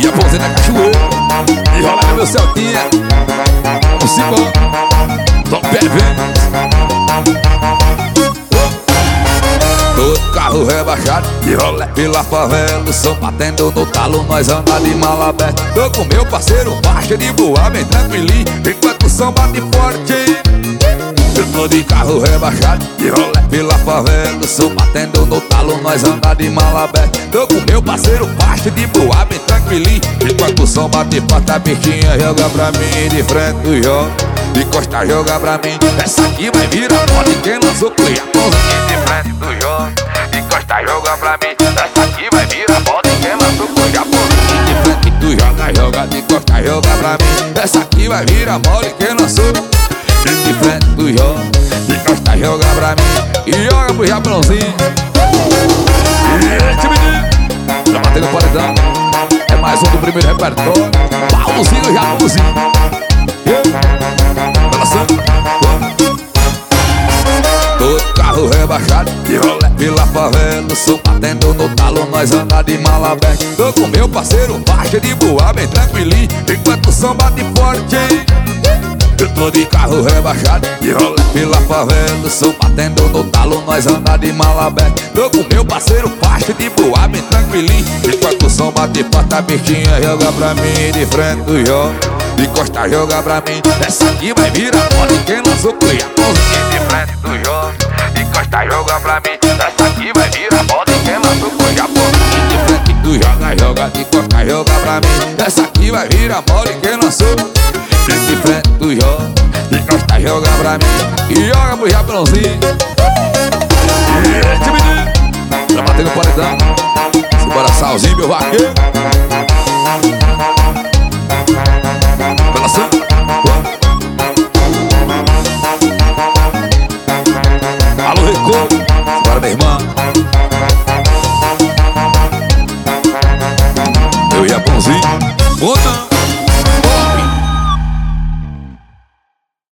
E a ponzinha da cachoeira. E rola no meu Celtinha. Vamos embora. Tom Pé vem. Todo carro rebaixado e rolê pela favela. O som batendo no talo, nós anda de mala aberta. Tô com meu parceiro, baixa de boa, bem tranquilinho, enquanto o som bate forte. Eu tô de carro rebaixado e rolê pela favela. O som batendo no talo, nós anda de mala aberta. Tô com meu parceiro, baixa de boa, bem tranquilinho, enquanto o som bate forte. A bichinha joga pra mim de frente do jogo, de costa joga pra mim. Essa aqui vai virar pode quem lançou play. A mãozinha de frente do jogo, de costa joga pra mim. Essa aqui vai virar pode quem lançou play. A mãozinha de frente do joga, de costa joga pra mim. Essa aqui vai virar mole quem lançou. De frente do jogo, de costa joga pra mim. E joga pro Jabrãozinho. E esse menino já bateu no paredão. É mais um do primeiro repertório. Paulozinho e Jabrãozinho. Todo carro rebaixado e rolê pela favela. O som batendo no talo, nós anda de mala aberta. Tô com meu parceiro, baixa de boa, bem tranquilinho, enquanto o som bate forte. Eu tô de carro rebaixado e rolê pela favela. O som batendo no talo, nós anda de mala aberta. Tô com meu parceiro, baixa de boa, bem tranquilinho, enquanto o som bate forte. A bichinha joga pra mim de frente do jogo, de costa joga pra mim. Essa aqui vai virar pode quem lançou play. A mãozinha de frente do jogo, de costa joga pra mim. Essa aqui vai virar pode quem lançou play. A mãozinha de frente do joga, de costa joga pra mim. Essa aqui vai virar pode quem lançou. De frente do jogo, de costa joga pra mim. E joga pro Jabrãozinho. E esse menino já bateu no paredão. Simbora Salzinho, meu vaqueiro. Alô, Recô, simbora, minha irmã. Eu e a Pãozinho.